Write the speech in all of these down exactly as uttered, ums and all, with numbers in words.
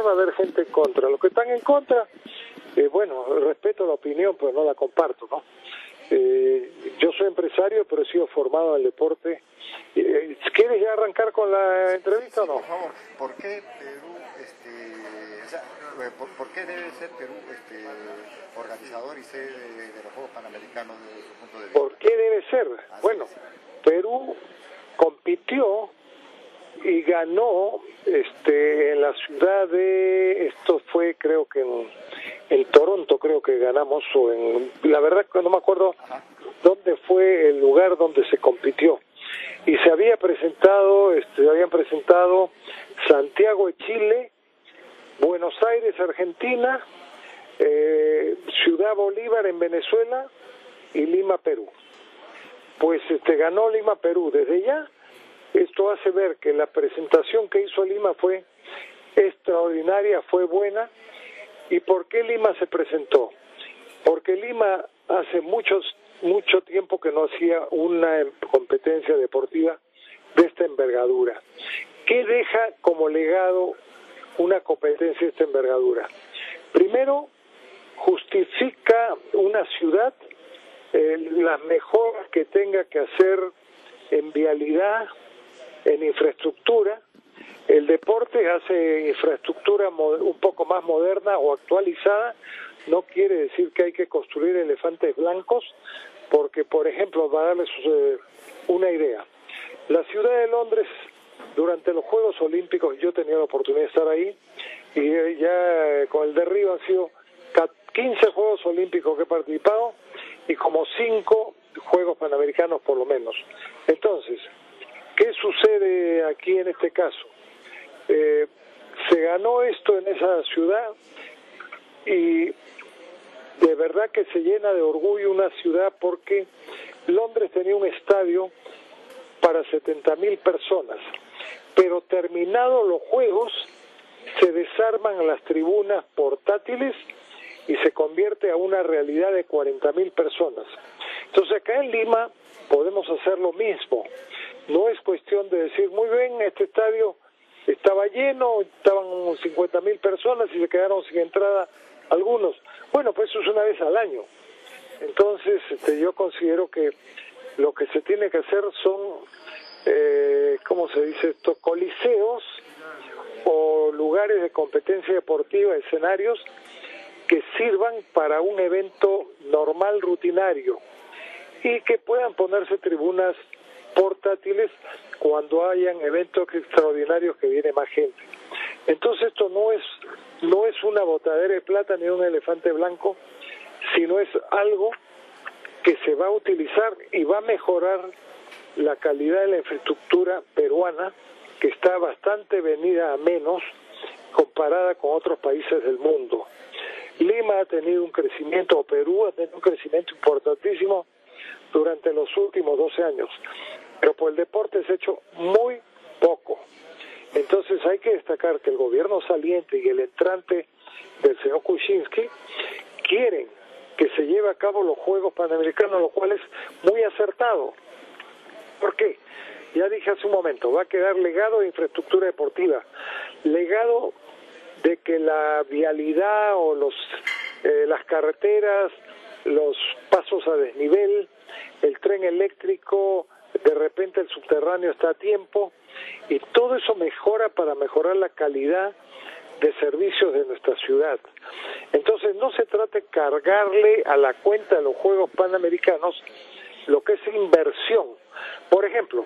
va a haber gente en contra. Los que están en contra, eh, bueno, respeto la opinión, pero no la comparto, ¿no? Eh, yo soy empresario, pero he sido formado en el deporte. Eh, ¿Quieres ya arrancar con la entrevista sí, o no? Por favor, ¿por qué Perú, este, o sea, por, por qué debe ser Perú este, organizador y sede de, de los Juegos Panamericanos desde su punto de vista? ¿Por qué debe ser? Así Bueno, es. Perú compitió y ganó este en la ciudad de, esto fue creo que en, en Toronto creo que ganamos, o en, la verdad que no me acuerdo Ajá. dónde fue el lugar donde se compitió, y se había presentado, este, habían presentado Santiago de Chile, Buenos Aires, Argentina, eh, Ciudad Bolívar en Venezuela y Lima, Perú. Pues este ganó Lima, Perú. Desde ya esto hace ver que la presentación que hizo Lima fue extraordinaria, fue buena. ¿Y por qué Lima se presentó? Porque Lima hace muchos mucho tiempo que no hacía una competencia deportiva de esta envergadura. ¿Qué deja como legado una competencia de esta envergadura? Primero, justifica una ciudad eh, las mejoras que tenga que hacer en vialidad, en infraestructura. El deporte hace infraestructura un poco más moderna o actualizada. No quiere decir que hay que construir elefantes blancos, porque, por ejemplo, para darles eh, una idea, la ciudad de Londres, durante los Juegos Olímpicos, yo tenía la oportunidad de estar ahí, y eh, ya eh, con el derribo han sido quince Juegos Olímpicos que he participado, y como cinco Juegos Panamericanos por lo menos. Entonces, ¿qué sucede aquí en este caso? Eh, se ganó esto en esa ciudad y de verdad que se llena de orgullo una ciudad, porque Londres tenía un estadio para setenta mil personas, pero terminados los Juegos se desarman las tribunas portátiles y se convierte a una realidad de cuarenta mil personas. Entonces acá en Lima podemos hacer lo mismo. No es cuestión de decir, muy bien, este estadio estaba lleno, estaban cincuenta mil personas y se quedaron sin entrada algunos. Bueno, pues eso es una vez al año. Entonces este, yo considero que lo que se tiene que hacer son, eh, ¿cómo se dice esto?, coliseos o lugares de competencia deportiva, escenarios que sirvan para un evento normal, rutinario, y que puedan ponerse tribunas portátiles cuando hayan eventos extraordinarios que viene más gente. Entonces esto no es no es una botadera de plata ni un elefante blanco, sino es algo que se va a utilizar y va a mejorar la calidad de la infraestructura peruana, que está bastante venida a menos comparada con otros países del mundo. Lima ha tenido un crecimiento, o Perú ha tenido un crecimiento importantísimo durante los últimos doce años, pero por el deporte se ha hecho muy poco. Entonces hay que destacar que el gobierno saliente y el entrante del señor Kuczynski quieren que se lleve a cabo los Juegos Panamericanos, lo cual es muy acertado. ¿Por qué? Ya dije hace un momento, va a quedar legado de infraestructura deportiva, legado de que la vialidad o los eh, las carreteras, los pasos a desnivel, el tren eléctrico, de repente el subterráneo está a tiempo, y todo eso mejora para mejorar la calidad de servicios de nuestra ciudad. Entonces no se trata de cargarle a la cuenta de los Juegos Panamericanos lo que es inversión. Por ejemplo,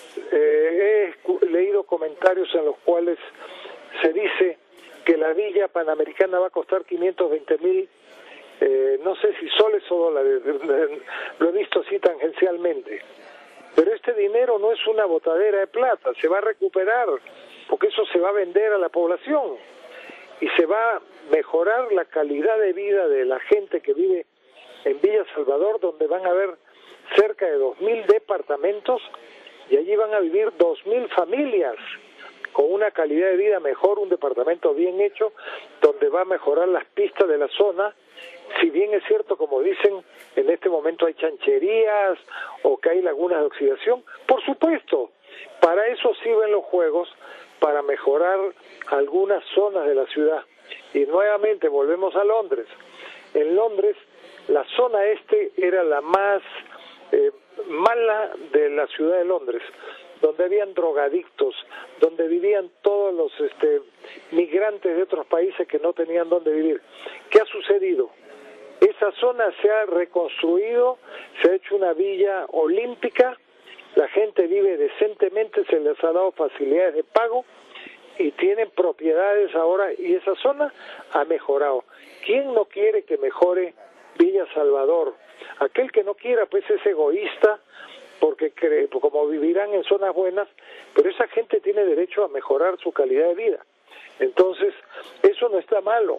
eh, he leído comentarios en los cuales se dice que la Villa Panamericana va a costar quinientos veinte mil, eh, no sé si soles o dólares, lo he visto así tangencialmente. Pero este dinero no es una botadera de plata, se va a recuperar, porque eso se va a vender a la población y se va a mejorar la calidad de vida de la gente que vive en Villa Salvador, donde van a haber cerca de dos mil departamentos y allí van a vivir dos mil familias con una calidad de vida mejor, un departamento bien hecho, donde va a mejorar las pistas de la zona. Si bien es cierto, como dicen, en este momento hay chancherías o que hay lagunas de oxidación, por supuesto, para eso sirven los juegos, para mejorar algunas zonas de la ciudad. Y nuevamente volvemos a Londres. En Londres, la zona este era la más eh, mala de la ciudad de Londres, donde habían drogadictos, donde vivían todos los este, migrantes de otros países que no tenían dónde vivir. ¿Qué ha sucedido? Esa zona se ha reconstruido, se ha hecho una villa olímpica, la gente vive decentemente, se les ha dado facilidades de pago y tienen propiedades ahora, y esa zona ha mejorado. ¿Quién no quiere que mejore Villa Salvador? Aquel que no quiera, pues es egoísta, porque cree, como vivirán en zonas buenas, pero esa gente tiene derecho a mejorar su calidad de vida. Entonces, eso no está malo.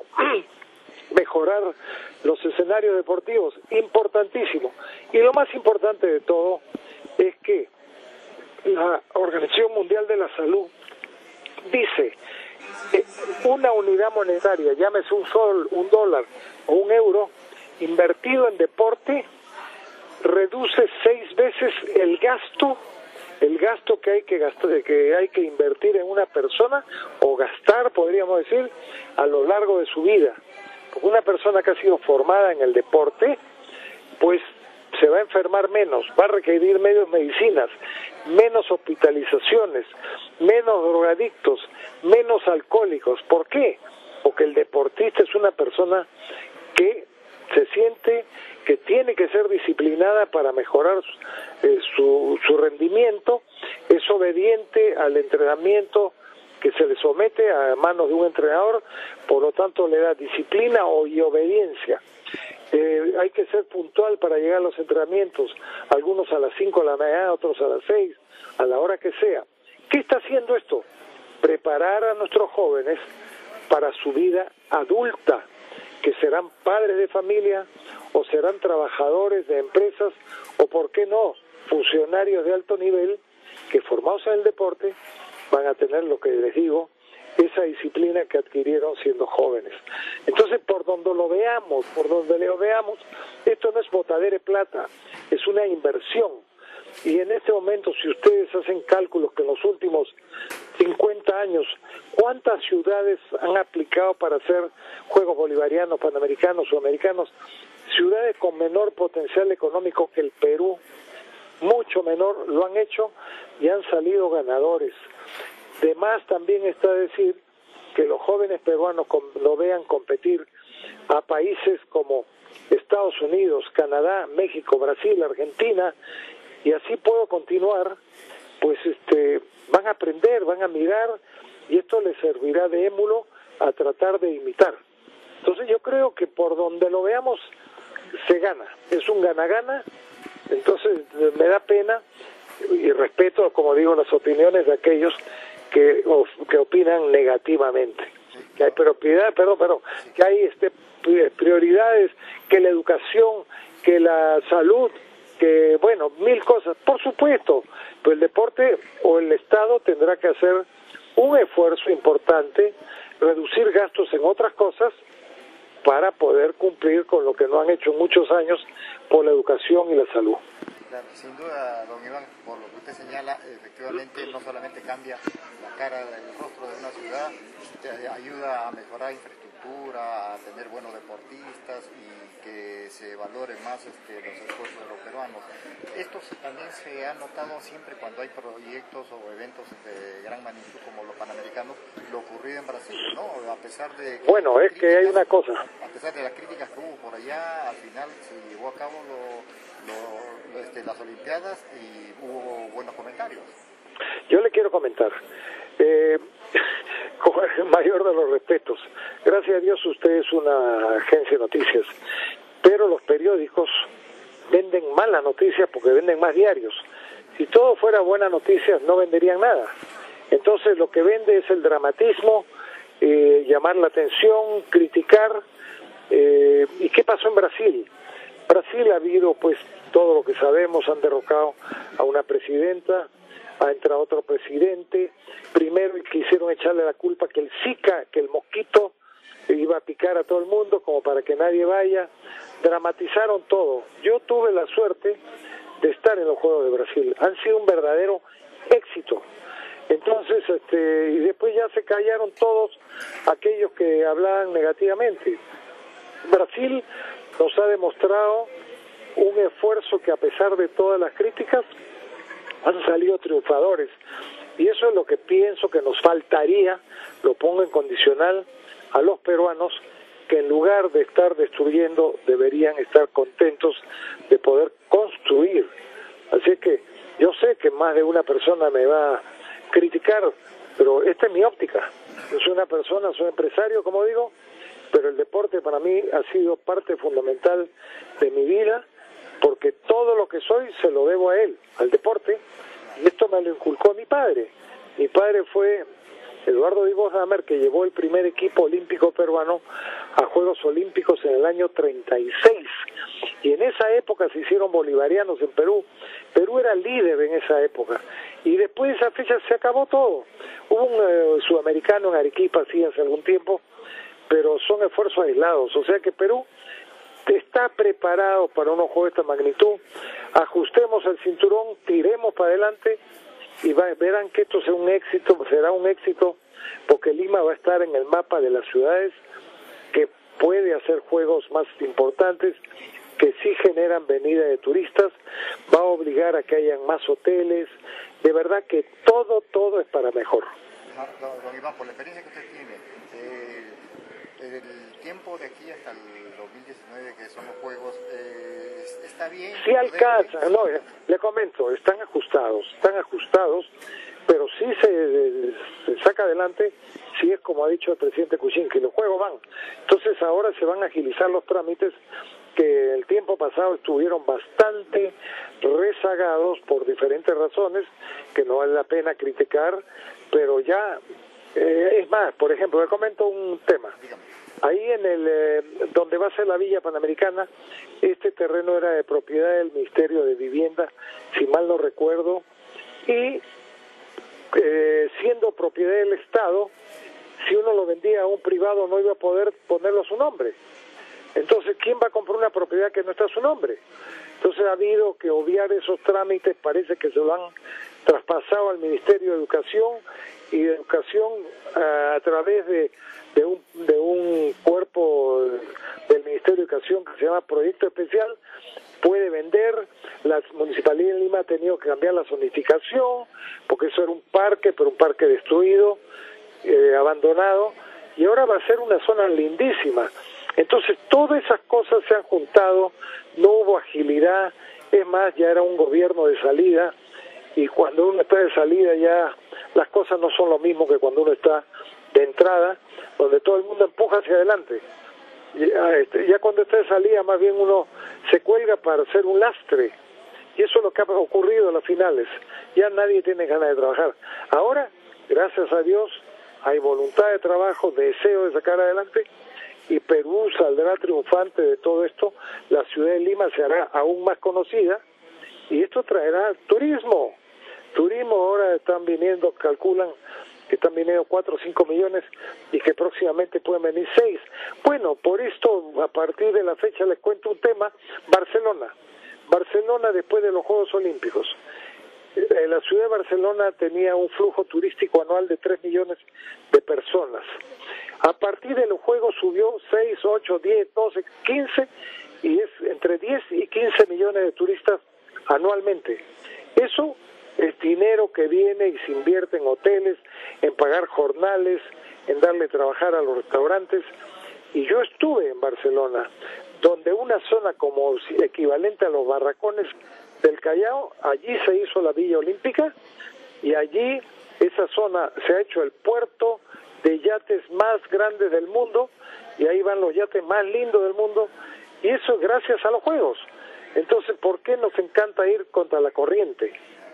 Mejorar los escenarios deportivos, importantísimo. Y lo más importante de todo es que la Organización Mundial de la Salud dice que una unidad monetaria, llámese un sol, un dólar o un euro, invertido en deporte, reduce seis veces el gasto, el gasto que hay que gastar, que hay que invertir en una persona, o gastar, podríamos decir, a lo largo de su vida. Porque una persona que ha sido formada en el deporte, pues se va a enfermar menos, va a requerir menos medicinas, menos hospitalizaciones, menos drogadictos, menos alcohólicos. ¿Por qué? Porque el deportista es una persona que se siente que tiene que ser disciplinada para mejorar eh, su, su rendimiento, es obediente al entrenamiento que se le somete a manos de un entrenador, por lo tanto le da disciplina y obediencia. Eh, hay que ser puntual para llegar a los entrenamientos, algunos a las cinco de la mañana, otros a las seis, a la hora que sea. ¿Qué está haciendo esto? Preparar a nuestros jóvenes para su vida adulta, que serán padres de familia o serán trabajadores de empresas o, por qué no, funcionarios de alto nivel que, formados en el deporte, van a tener, lo que les digo, esa disciplina que adquirieron siendo jóvenes. Entonces, por donde lo veamos, por donde lo veamos, esto no es botadera de plata, es una inversión. Y en este momento, si ustedes hacen cálculos que en los últimos cincuenta años, ¿cuántas ciudades han aplicado para hacer Juegos Bolivarianos, Panamericanos, Sudamericanos? Ciudades con menor potencial económico que el Perú, mucho menor, lo han hecho y han salido ganadores. De más también está decir que los jóvenes peruanos lo vean competir a países como Estados Unidos, Canadá, México, Brasil, Argentina, y así puedo continuar, pues este van a aprender, van a mirar, y esto les servirá de émulo a tratar de imitar. Entonces yo creo que por donde lo veamos se gana, es un gana-gana. Entonces me da pena y respeto, como digo, las opiniones de aquellos que, of, que opinan negativamente. Que hay propiedad, perdón, perdón, que hay este prioridades, que la educación, que la salud, que bueno, mil cosas, por supuesto, pero el deporte o el Estado tendrá que hacer un esfuerzo importante, reducir gastos en otras cosas para poder cumplir con lo que no han hecho muchos años por la educación y la salud. Claro, sin duda, don Iván, por lo que usted señala, efectivamente no solamente cambia la cara del rostro de una ciudad, ayuda a mejorar infraestructura, a tener buenos deportistas y que se valoren más este, los esfuerzos de los peruanos. Esto también se ha notado siempre cuando hay proyectos o eventos de gran magnitud como los Panamericanos, lo ocurrido en Brasil, ¿no? A pesar de... Bueno, es que hay una cosa. A pesar de las críticas que hubo por allá, al final se llevó a cabo lo... Lo, este, las Olimpiadas y hubo buenos comentarios. Yo le quiero comentar, eh, con el mayor de los respetos, gracias a Dios usted es una agencia de noticias, pero los periódicos venden malas noticias porque venden más diarios. Si todo fuera buenas noticias no venderían nada. Entonces lo que vende es el dramatismo, eh, llamar la atención, criticar. Eh, ¿Y qué pasó en Brasil? Brasil ha habido, pues, todo lo que sabemos, han derrocado a una presidenta, ha entrado otro presidente, primero quisieron echarle la culpa que el Zika, que el mosquito iba a picar a todo el mundo como para que nadie vaya, dramatizaron todo. Yo tuve la suerte de estar en los Juegos de Brasil, han sido un verdadero éxito. Entonces, este, y después ya se callaron todos aquellos que hablaban negativamente. Brasil nos ha demostrado un esfuerzo que, a pesar de todas las críticas, han salido triunfadores. Y eso es lo que pienso que nos faltaría, lo pongo en condicional, a los peruanos, que en lugar de estar destruyendo, deberían estar contentos de poder construir. Así que yo sé que más de una persona me va a criticar, pero esta es mi óptica. Yo soy una persona, soy empresario, como digo, pero el deporte para mí ha sido parte fundamental de mi vida, porque todo lo que soy se lo debo a él, al deporte, y esto me lo inculcó mi padre. Mi padre fue Eduardo Vivos Damer, que llevó el primer equipo olímpico peruano a Juegos Olímpicos en el año treinta y seis, y en esa época se hicieron bolivarianos en Perú. Perú era líder en esa época, y después de esa fecha se acabó todo. Hubo un eh, sudamericano en Arequipa, sí, hace algún tiempo, pero son esfuerzos aislados, o sea que Perú está preparado para unos juegos de esta magnitud. Ajustemos el cinturón, tiremos para adelante, y va, verán que esto será un éxito, será un éxito, porque Lima va a estar en el mapa de las ciudades que puede hacer juegos más importantes, que sí generan venida de turistas, va a obligar a que hayan más hoteles. De verdad que todo, todo es para mejor. No, don, don Iván, por la experiencia que usted tiene, eh, el tiempo de aquí hasta el dos mil diecinueve, que son los Juegos, eh, ¿está bien? Sí alcanza, no, le comento, están ajustados, están ajustados, pero sí se, se saca adelante, sí es como ha dicho el presidente Kuczynski, que los juegos van. Entonces ahora se van a agilizar los trámites, que el tiempo pasado estuvieron bastante rezagados por diferentes razones, que no vale la pena criticar, pero ya, eh, es más, por ejemplo, le comento un tema. Ahí en el eh, donde va a ser la Villa Panamericana, este terreno era de propiedad del Ministerio de Vivienda, si mal no recuerdo, y eh, siendo propiedad del Estado, si uno lo vendía a un privado no iba a poder ponerlo a su nombre. Entonces, ¿quién va a comprar una propiedad que no está a su nombre? Entonces ha habido que obviar esos trámites, parece que se lo han traspasado al Ministerio de Educación, y de Educación uh, a través de, de, un, de un cuerpo del Ministerio de Educación que se llama Proyecto Especial, puede vender. La Municipalidad de Lima ha tenido que cambiar la zonificación, porque eso era un parque, pero un parque destruido, eh, abandonado, y ahora va a ser una zona lindísima. Entonces todas esas cosas se han juntado, no hubo agilidad, es más, ya era un gobierno de salida, y cuando uno está de salida ya las cosas no son lo mismo que cuando uno está de entrada, donde todo el mundo empuja hacia adelante. Ya, este, ya cuando está de salida más bien uno se cuelga para ser un lastre, y eso es lo que ha ocurrido en las finales. Ya nadie tiene ganas de trabajar. Ahora, gracias a Dios, hay voluntad de trabajo, deseo de sacar adelante, y Perú saldrá triunfante de todo esto. La ciudad de Lima se hará aún más conocida, y esto traerá turismo. Turismo, ahora están viniendo, calculan que están viniendo cuatro o cinco millones, y que próximamente pueden venir seis. Bueno, por esto, a partir de la fecha les cuento un tema. Barcelona. Barcelona, después de los Juegos Olímpicos, eh, la ciudad de Barcelona tenía un flujo turístico anual de tres millones de personas. A partir de los Juegos subió seis, ocho, diez, doce, quince, y es entre diez y quince millones de turistas anualmente. Eso es dinero que viene y se invierte en hoteles, en pagar jornales, en darle trabajar a los restaurantes. Y yo estuve en Barcelona, donde una zona como equivalente a los barracones del Callao, allí se hizo la Villa Olímpica, y allí esa zona se ha hecho el puerto de yates más grandes del mundo, y ahí van los yates más lindos del mundo, y eso es gracias a los Juegos. Entonces, ¿por qué nos encanta ir contra la corriente?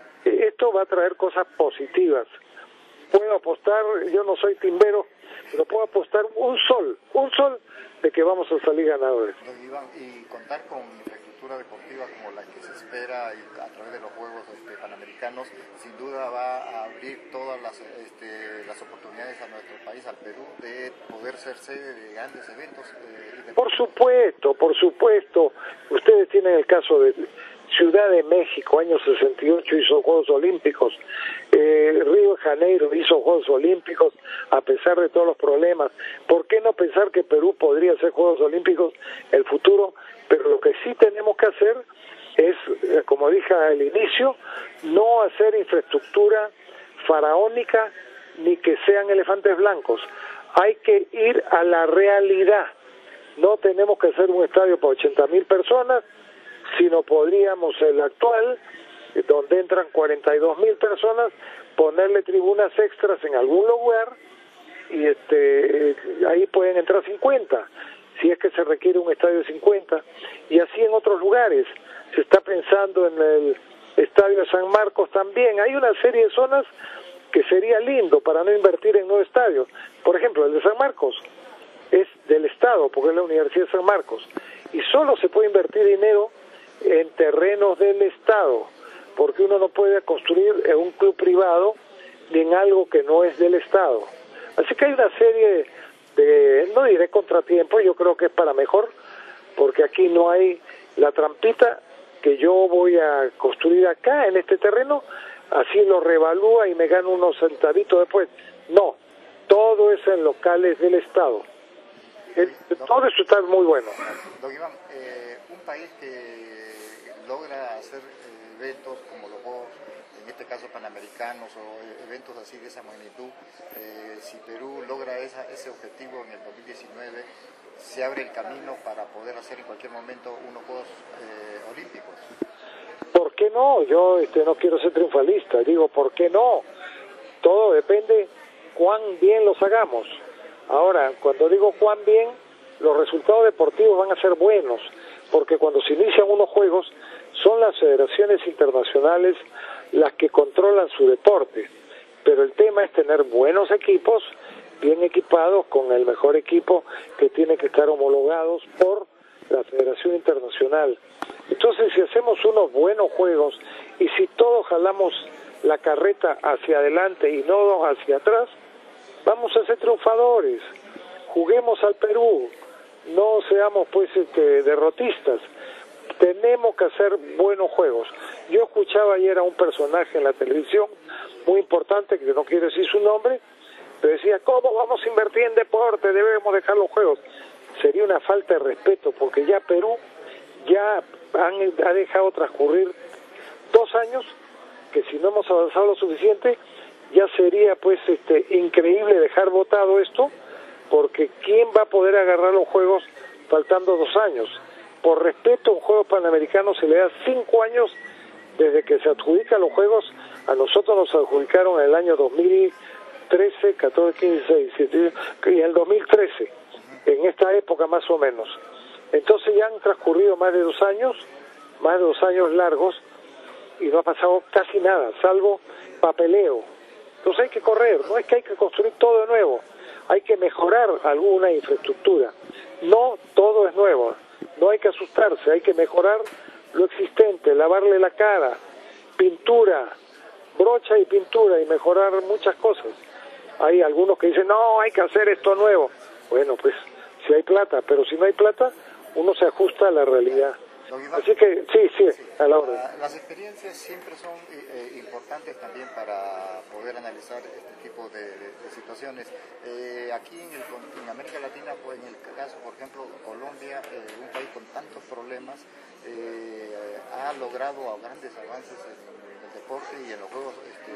Esto va a traer cosas positivas. Puedo apostar, yo no soy timbero, pero puedo apostar un sol, un sol de que vamos a salir ganadores. Don Iván, y contar con infraestructura deportiva como la que se espera y a través de los Juegos este, Panamericanos, sin duda va a abrir todas las, este, las oportunidades a nuestro país, al Perú, de poder ser sede de grandes eventos. Eh, por supuesto, por supuesto. Ustedes tienen el caso de Ciudad de México, año sesenta y ocho, hizo Juegos Olímpicos. Eh, Río de Janeiro hizo Juegos Olímpicos a pesar de todos los problemas. ¿Por qué no pensar que Perú podría hacer Juegos Olímpicos en el futuro? Pero lo que sí tenemos que hacer es, como dije al inicio, no hacer infraestructura faraónica ni que sean elefantes blancos. Hay que ir a la realidad. No tenemos que hacer un estadio para ochenta mil personas, sino podríamos el actual, donde entran cuarenta y dos mil personas, ponerle tribunas extras en algún lugar y este ahí pueden entrar cincuenta, si es que se requiere un estadio de cincuenta, y así en otros lugares. Se está pensando en el estadio de San Marcos también. Hay una serie de zonas que sería lindo para no invertir en nuevos estadios. Por ejemplo, el de San Marcos es del Estado, porque es la Universidad de San Marcos, y solo se puede invertir dinero en terrenos del Estado, porque uno no puede construir en un club privado ni en algo que no es del Estado. Así que hay una serie de, no diré contratiempos, yo creo que es para mejor, porque aquí no hay la trampita que yo voy a construir acá en este terreno, así lo revalúa y me gano unos centavitos después. No, todo es en locales del Estado. El, todo eso está muy bueno. Don Iván, eh, un país que logra hacer eh, eventos como los Juegos, en este caso panamericanos o eventos así de esa magnitud, eh, si Perú logra esa, ese objetivo en el dos mil diecinueve, se abre el camino para poder hacer en cualquier momento unos Juegos eh, Olímpicos. ¿Por qué no? Yo este, no quiero ser triunfalista, digo, ¿por qué no? Todo depende cuán bien los hagamos. Ahora, cuando digo cuán bien, los resultados deportivos van a ser buenos, porque cuando se inician unos juegos, son las federaciones internacionales las que controlan su deporte, pero el tema es tener buenos equipos, bien equipados, con el mejor equipo que tiene que estar homologados por la Federación Internacional. Entonces, si hacemos unos buenos juegos y si todos jalamos la carreta hacia adelante y no hacia atrás, vamos a ser triunfadores. Juguemos al Perú, no seamos pues este, derrotistas. Tenemos que hacer buenos juegos. Yo escuchaba ayer a un personaje en la televisión muy importante, que no quiero decir su nombre, pero decía, ¿cómo vamos a invertir en deporte? Debemos dejar los juegos. Sería una falta de respeto, porque ya Perú ya han, ha dejado transcurrir dos años, que si no hemos avanzado lo suficiente, ya sería pues este increíble dejar votado esto, porque ¿quién va a poder agarrar los juegos faltando dos años? Por respeto a un juego panamericano se le da cinco años desde que se adjudican los juegos. A nosotros nos adjudicaron en el año dos mil trece, catorce, quince, diecisiete, y en el dos mil trece, en esta época más o menos. Entonces ya han transcurrido más de dos años, más de dos años largos, y no ha pasado casi nada, salvo papeleo. Entonces hay que correr, no es que hay que construir todo de nuevo, hay que mejorar alguna infraestructura. No todo es nuevo, no hay que asustarse, hay que mejorar lo existente, lavarle la cara, pintura, brocha y pintura, y mejorar muchas cosas. Hay algunos que dicen, no, hay que hacer esto nuevo. Bueno, pues si hay plata, pero si no hay plata, uno se ajusta a la realidad. Así que sí, sí, sí, a la hora. Las experiencias siempre son eh, importantes también para poder analizar este tipo de, de, de situaciones. Eh, aquí en, el, en América Latina, pues, en el caso, por ejemplo, Colombia, eh, un país con tantos problemas, eh, ha logrado grandes avances en, en el deporte y en los Juegos este,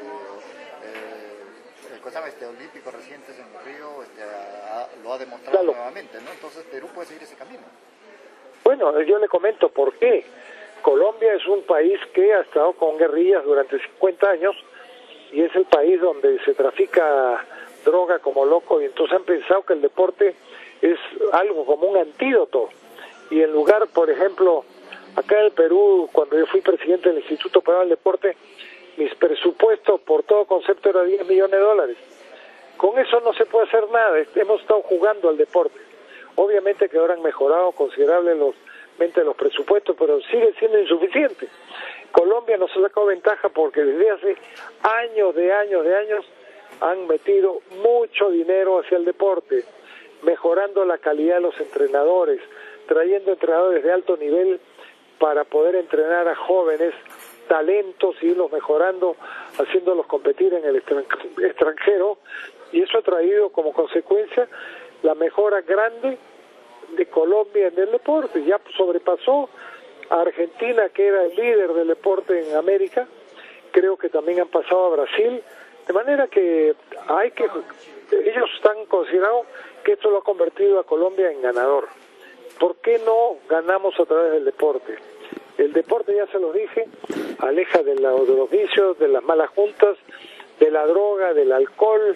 eh, el, este, olímpicos recientes en Río, este, ha, lo ha demostrado claro. nuevamente, ¿no? Entonces Perú puede seguir ese camino. Bueno, yo le comento por qué. Colombia es un país que ha estado con guerrillas durante cincuenta años y es el país donde se trafica droga como loco, y entonces han pensado que el deporte es algo como un antídoto. Y en lugar, por ejemplo, acá en el Perú, cuando yo fui presidente del Instituto Peruano del Deporte, mis presupuestos por todo concepto era diez millones de dólares. Con eso no se puede hacer nada, hemos estado jugando al deporte. Obviamente que ahora han mejorado considerablemente los presupuestos, pero sigue siendo insuficiente. Colombia nos ha sacado ventaja porque desde hace años de años de años han metido mucho dinero hacia el deporte, mejorando la calidad de los entrenadores, trayendo entrenadores de alto nivel para poder entrenar a jóvenes talentos y irlos mejorando, haciéndolos competir en el extranjero, y eso ha traído como consecuencia la mejora grande de Colombia en el deporte. Ya sobrepasó a Argentina, que era el líder del deporte en América. Creo que también han pasado a Brasil, de manera que hay que ellos están considerados que esto lo ha convertido a Colombia en ganador. ¿Por qué no ganamos a través del deporte? El deporte, ya se lo dije, aleja de, la, de los vicios, de las malas juntas, de la droga, del alcohol,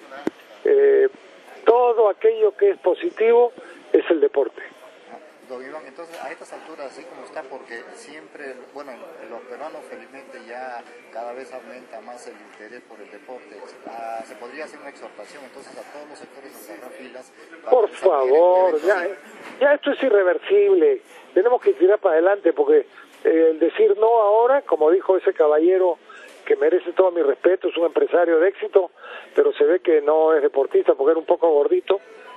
eh, todo aquello que es positivo es el deporte. Don Iván, entonces a estas alturas, así como está, porque siempre, bueno, los peruanos felizmente ya cada vez aumenta más el interés por el deporte, ah, se podría hacer una exhortación entonces a todos los sectores a cerrar filas. Por favor, ya, ya esto es irreversible, tenemos que tirar para adelante, porque eh, el decir no ahora, como dijo ese caballero que merece todo mi respeto, es un empresario de éxito, pero se ve que no es deportista porque era un poco gordito,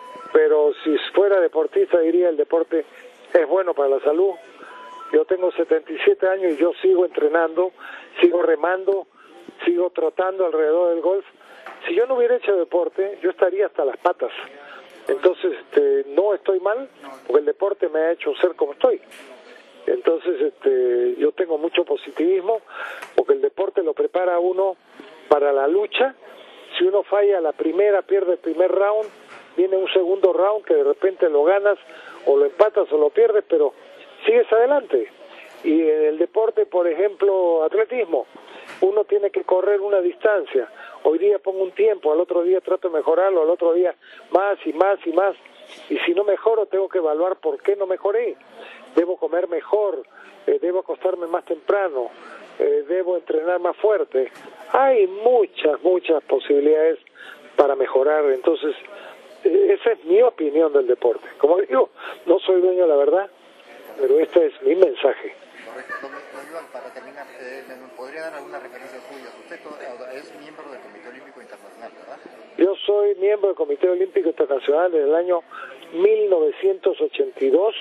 pero si fuera deportista diría el deporte es bueno para la salud. Yo tengo setenta y siete años y yo sigo entrenando, sigo remando, sigo trotando alrededor del golf. Si yo no hubiera hecho deporte, yo estaría hasta las patas. Entonces, este, no estoy mal, porque el deporte me ha hecho ser como estoy. Entonces, este, yo tengo mucho positivismo, porque el deporte lo prepara a uno para la lucha. Si uno falla la primera, pierde el primer round, viene un segundo round que de repente lo ganas o lo empatas o lo pierdes, pero sigues adelante. Y en el deporte, por ejemplo, atletismo, uno tiene que correr una distancia. Hoy día pongo un tiempo, al otro día trato de mejorarlo, al otro día más y más y más. Y si no mejoro, tengo que evaluar por qué no mejoré. Debo comer mejor, eh, debo acostarme más temprano, eh, debo entrenar más fuerte. Hay muchas, muchas posibilidades para mejorar. Entonces, esa es mi opinión del deporte. Como digo, no soy dueño de la verdad, pero este es mi mensaje. Correcto. Don, don Iván, para terminar, eh, ¿me podría dar alguna referencia suya? Usted es miembro del Comité Olímpico Internacional, ¿verdad? Yo soy miembro del Comité Olímpico Internacional desde el año mil novecientos ochenta y dos.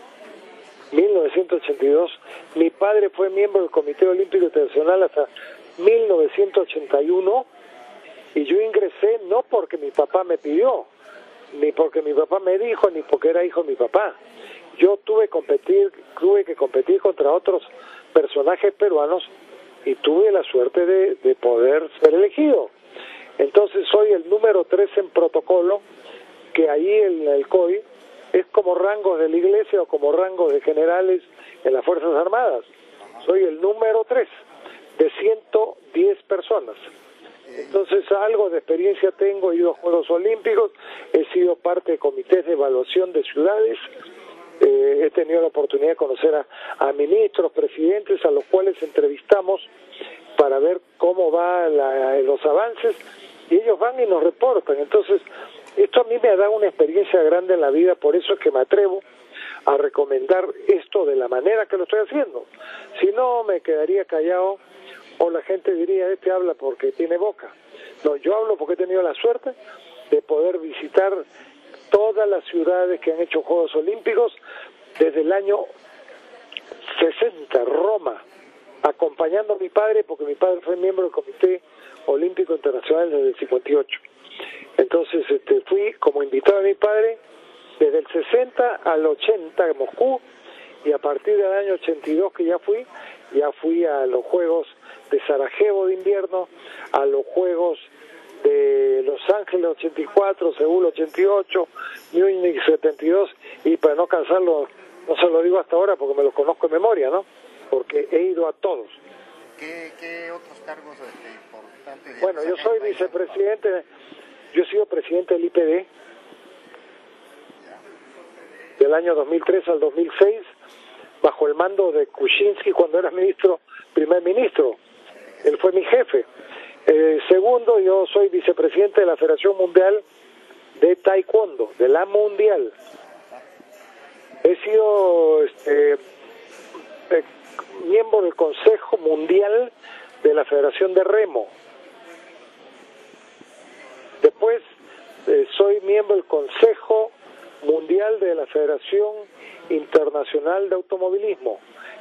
mil novecientos ochenta y dos. Mi padre fue miembro del Comité Olímpico Internacional hasta mil novecientos ochenta y uno, y yo ingresé no porque mi papá me pidió, ni porque mi papá me dijo, ni porque era hijo de mi papá. Yo tuve, competir, tuve que competir contra otros personajes peruanos y tuve la suerte de, de poder ser elegido. Entonces soy el número tres en protocolo, que ahí en el C O I es como rangos de la iglesia o como rangos de generales en las Fuerzas Armadas. Soy el número tres de ciento diez personas. Entonces algo de experiencia tengo, he ido a Juegos Olímpicos, he sido parte de comités de evaluación de ciudades, eh, he tenido la oportunidad de conocer a, a ministros, presidentes, a los cuales entrevistamos para ver cómo van los avances, y ellos van y nos reportan. Entonces, esto a mí me ha dado una experiencia grande en la vida, por eso es que me atrevo a recomendar esto de la manera que lo estoy haciendo. Si no, me quedaría callado, o la gente diría, este habla porque tiene boca. No, yo hablo porque he tenido la suerte de poder visitar todas las ciudades que han hecho Juegos Olímpicos desde el año sesenta, Roma, acompañando a mi padre, porque mi padre fue miembro del Comité Olímpico Internacional desde el cincuenta y ocho. Entonces este, fui como invitado de mi padre desde el sesenta al ochenta en Moscú, y a partir del año ochenta y dos que ya fui, ya fui a los Juegos de Sarajevo de invierno, a los Juegos de Los Ángeles ochenta y cuatro, Seúl ochenta y ocho, Múnich setenta y dos, y para no cansarlo, no se lo digo hasta ahora porque me los conozco en memoria, ¿no? Porque he ido a todos. ¿Qué, qué otros cargos este, importantes? Bueno, yo soy vicepresidente, yo he sido presidente del I P D del año dos mil tres al dos mil seis, bajo el mando de Kuczynski cuando era ministro, primer ministro. Él fue mi jefe. Eh, segundo, yo soy vicepresidente de la Federación Mundial de Taekwondo, de la Mundial. He sido este, eh, miembro del Consejo Mundial de la Federación de Remo. Después, eh, soy miembro del Consejo Mundial de la Federación Internacional de Automovilismo,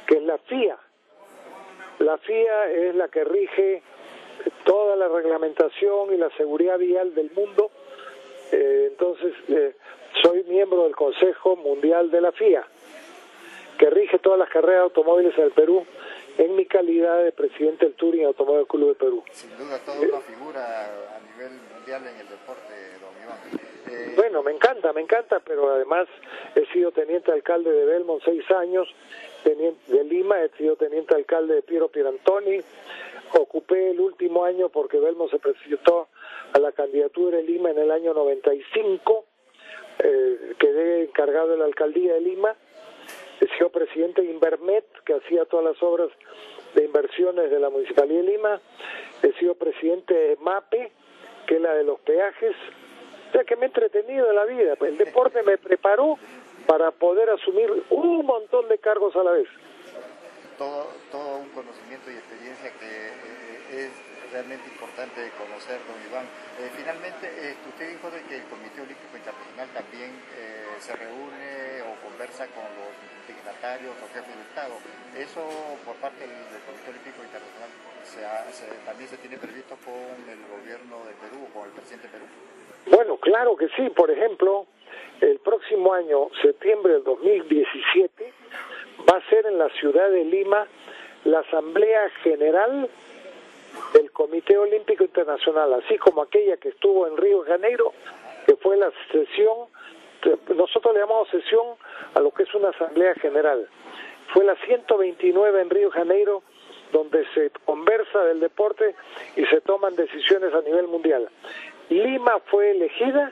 que es la F I A. La F I A es la que rige toda la reglamentación y la seguridad vial del mundo. Eh, entonces, eh, soy miembro del Consejo Mundial de la F I A, que rige todas las carreras de automóviles en el Perú, en mi calidad de presidente del Touring Automóvil Club del Perú. Sin duda, toda una figura a nivel mundial en el deporte, don Iván. Eh... Bueno, me encanta, me encanta, pero además he sido teniente alcalde de Belmont seis años, teniente de Lima, he sido teniente alcalde de Piero Pierantoni, ocupé el último año porque Belmont se presentó a la candidatura de Lima en el año noventa y cinco, eh, quedé encargado de la alcaldía de Lima, he sido presidente de Invermet, que hacía todas las obras de inversiones de la Municipalidad de Lima, he sido presidente de MAPE, que es la de los peajes, o sea que me he entretenido en la vida, el deporte me preparó para poder asumir un montón de cargos a la vez. Todo, todo un conocimiento y experiencia que eh, es realmente importante de conocer, don Iván. Eh, finalmente, eh, usted dijo de que el Comité Olímpico Internacional también eh, se reúne o conversa con los dignatarios o jefes de Estado. ¿Eso por parte del, del Comité Olímpico Internacional se ha, se, también se tiene previsto con el gobierno de Perú o con el presidente de Perú? Bueno, claro que sí. Por ejemplo, el próximo año, septiembre del dos mil diecisiete, va a ser en la ciudad de Lima la Asamblea General del Comité Olímpico Internacional, así como aquella que estuvo en Río de Janeiro, que fue la sesión, nosotros le llamamos sesión a lo que es una Asamblea General. Fue la ciento veintinueve en Río de Janeiro, donde se conversa del deporte y se toman decisiones a nivel mundial. Lima fue elegida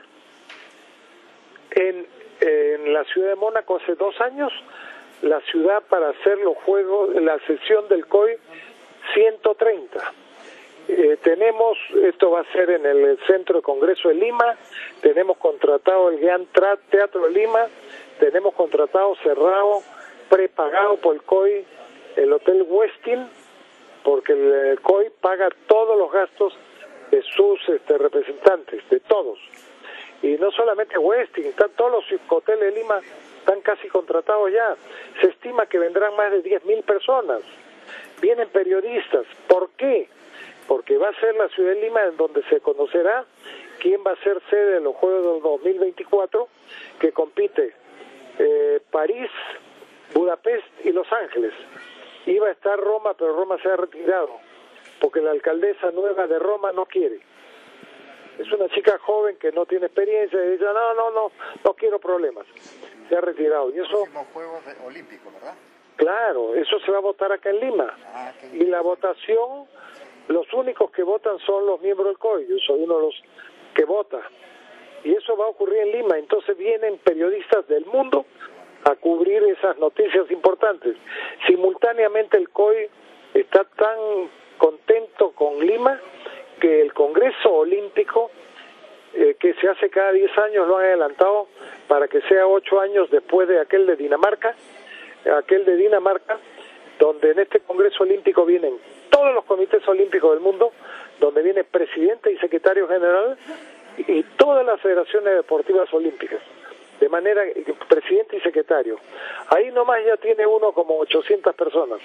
en, en la ciudad de Mónaco hace dos años, la ciudad para hacer los juegos, la sesión del C O I ciento treinta. Eh, tenemos, esto va a ser en el Centro de Congreso de Lima, tenemos contratado el Gran Teatro de Lima, tenemos contratado cerrado, prepagado por el C O I, el Hotel Westin, porque el C O I paga todos los gastos de sus este, representantes, de todos. Y no solamente Westin, están todos los hoteles de Lima, están casi contratados ya. Se estima que vendrán más de diez mil personas. Vienen periodistas. ¿Por qué? Porque va a ser la ciudad de Lima en donde se conocerá quién va a ser sede de los Juegos del dos mil veinticuatro, que compite eh, París, Budapest y Los Ángeles. Iba a estar Roma, pero Roma se ha retirado, porque la alcaldesa nueva de Roma no quiere. Es una chica joven que no tiene experiencia y dice, no, no, no, no quiero problemas. Se ha retirado. Y eso, próximos Juegos Olímpicos, ¿verdad? Claro, eso se va a votar acá en Lima. Ah, y la votación, los únicos que votan son los miembros del C O I. Yo soy uno de los que vota. Y eso va a ocurrir en Lima. Entonces vienen periodistas del mundo a cubrir esas noticias importantes. Simultáneamente el C O I está tan contento con Lima que el Congreso Olímpico, eh, que se hace cada diez años, lo han adelantado para que sea ocho años después de aquel de Dinamarca, aquel de Dinamarca, donde en este Congreso Olímpico vienen todos los comités olímpicos del mundo, donde viene presidente y secretario general y todas las federaciones deportivas olímpicas, de manera presidente y secretario. Ahí nomás ya tiene uno como ochocientas personas,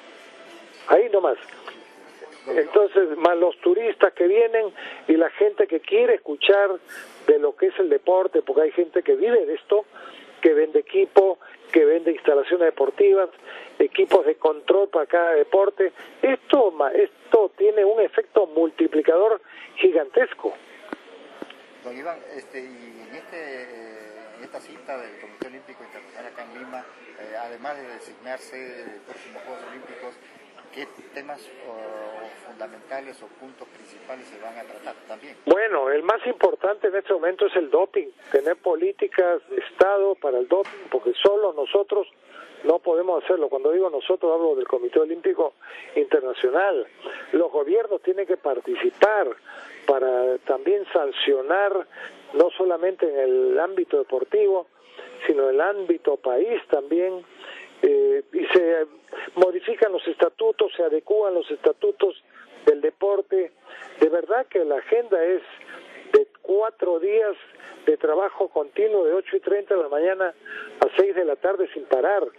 ahí nomás. Entonces, más los turistas que vienen y la gente que quiere escuchar de lo que es el deporte, porque hay gente que vive de esto, que vende equipo, que vende instalaciones deportivas, equipos de control para cada deporte. Esto, esto tiene un efecto multiplicador gigantesco. Don Iván, este, y en, este, en esta cita del Comité Olímpico Internacional acá en Lima, eh, además de designarse los próximos Juegos Olímpicos, ¿qué temas uh, fundamentales o puntos principales se van a tratar también? Bueno, el más importante en este momento es el doping, tener políticas de Estado para el doping, porque solo nosotros no podemos hacerlo. Cuando digo nosotros, hablo del Comité Olímpico Internacional. Los gobiernos tienen que participar para también sancionar, no solamente en el ámbito deportivo, sino en el ámbito país también. Eh, y se modifican los estatutos, se adecúan los estatutos del deporte. De verdad que la agenda es de cuatro días de trabajo continuo, de ocho y treinta de la mañana a seis de la tarde sin parar.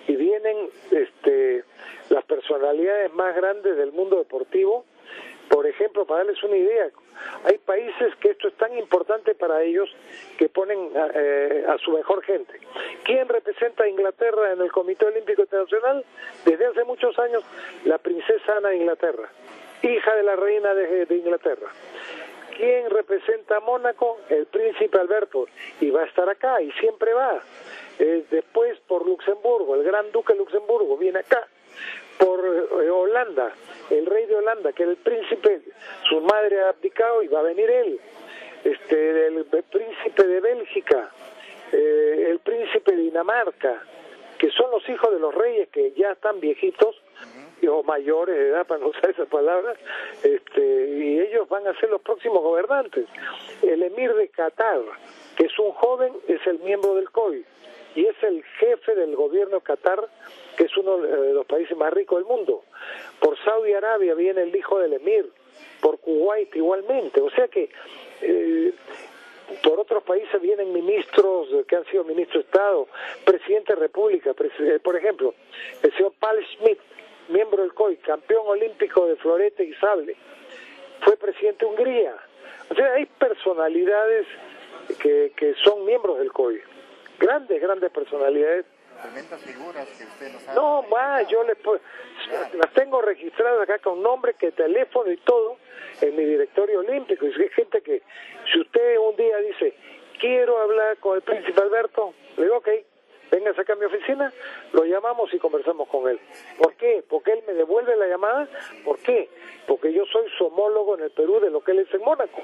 y vienen este, las personalidades más grandes del mundo deportivo. Por ejemplo, para darles una idea, hay países que esto es tan importante para ellos que ponen eh, a su mejor gente. ¿Quién representa a Inglaterra en el Comité Olímpico Internacional? Desde hace muchos años, la princesa Ana de Inglaterra, hija de la reina de, de Inglaterra. ¿Quién representa a Mónaco? El príncipe Alberto, y va a estar acá, y siempre va. Eh, después por Luxemburgo, el gran duque de Luxemburgo viene acá. Por eh, Holanda, el rey de Holanda, que era el príncipe, su madre ha abdicado y va a venir él. Este, el, el príncipe de Bélgica, eh, el príncipe de Dinamarca, que son los hijos de los reyes que ya están viejitos, o mayores de edad, para no usar esa palabra, este, y ellos van a ser los próximos gobernantes. El emir de Qatar, que es un joven, es el miembro del C O I, y es el jefe del gobierno de Qatar, que es uno de los países más ricos del mundo. Por Saudi Arabia viene el hijo del emir, por Kuwait igualmente, o sea que eh, por otros países vienen ministros que han sido ministros de Estado, presidente de República, pres- por ejemplo, el señor Paul Schmidt, miembro del C O I, campeón olímpico de florete y sable, fue presidente de Hungría. O sea, hay personalidades que, que son miembros del C O I, grandes, grandes personalidades. Tremendas figuras que usted nos ha... No, más, yo les puedo, las tengo registradas acá con nombre, que teléfono y todo, en mi directorio olímpico. Y si hay gente que, si usted un día dice, quiero hablar con el príncipe Alberto, le digo, ok, véngase acá a mi oficina, lo llamamos y conversamos con él. ¿Por qué? Porque él me devuelve la llamada. ¿Por qué? Porque yo soy su homólogo en el Perú de lo que él es en Mónaco.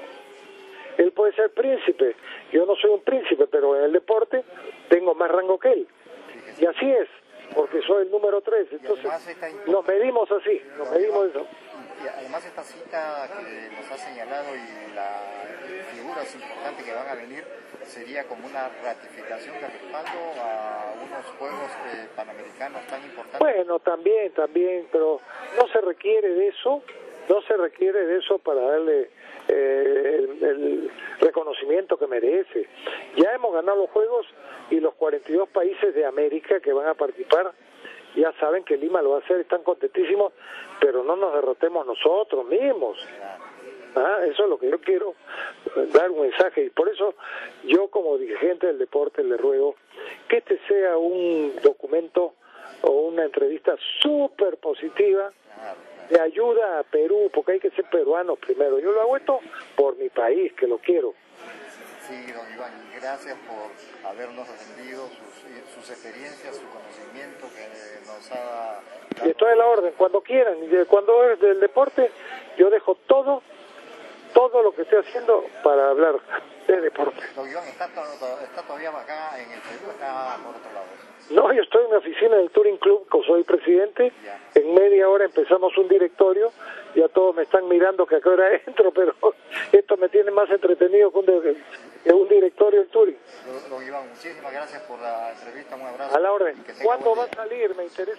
Él puede ser príncipe, yo no soy un príncipe, pero en el deporte tengo más rango que él. Y así es, porque soy el número tres. Entonces, nos medimos así, nos medimos eso. Y además esta cita que nos ha señalado y las figuras importantes que van a venir sería como una ratificación de respaldo a unos Juegos eh, Panamericanos tan importantes. Bueno, también, también, pero no se requiere de eso, no se requiere de eso para darle eh, el, el reconocimiento que merece. Ya hemos ganado los Juegos y los cuarenta y dos países de América que van a participar ya saben que Lima lo va a hacer, están contentísimos, pero no nos derrotemos nosotros mismos. Ah, eso es lo que yo quiero dar un mensaje, y por eso yo como dirigente del deporte le ruego que este sea un documento o una entrevista súper positiva de ayuda a Perú, porque hay que ser peruanos primero. Yo lo hago esto por mi país, que lo quiero. Sí, don Iván, gracias por habernos atendido, sus, sus experiencias, su conocimiento que nos ha dado. Y estoy a la orden, cuando quieran, y cuando es del deporte, yo dejo todo, todo lo que estoy haciendo para hablar de deporte. Don Iván, ¿está, to está todavía acá en el Perú o está por otro lado? No, yo estoy en mi oficina del Touring Club, que soy presidente. Ya. En media hora empezamos un directorio. Ya todos me están mirando que a qué hora entro, pero esto me tiene más entretenido que un, de, que un directorio del Touring. Don Iván, muchísimas gracias por la entrevista. Un abrazo. A la orden. ¿Cuándo va a salir? Me interesa.